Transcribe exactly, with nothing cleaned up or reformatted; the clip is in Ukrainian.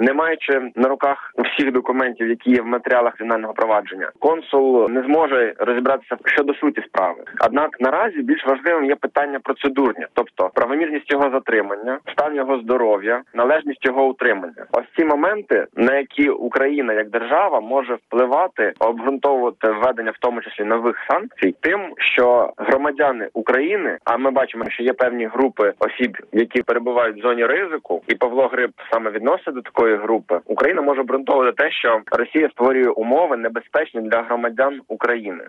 не маючи на руках всіх документів, які є в матеріалах кримінального провадження, консул не зможе розібратися щодо суті справи. Однак наразі більш важливим є питання процедурні, тобто правомірність його затримання, стан його здоров'я, належність його утримання. Ось ці моменти, на які Україна як держава може впливати, обґрунтовувати введення в тому числі нових санкцій тим, що громадяни України, а ми бачимо, що є певні групи осіб, які перебувають в зоні ризику, і Павло Гриб саме відноситься до такої групи, Україна може обґрунтовувати те, що Росія створює умови небезпечні для громадян України.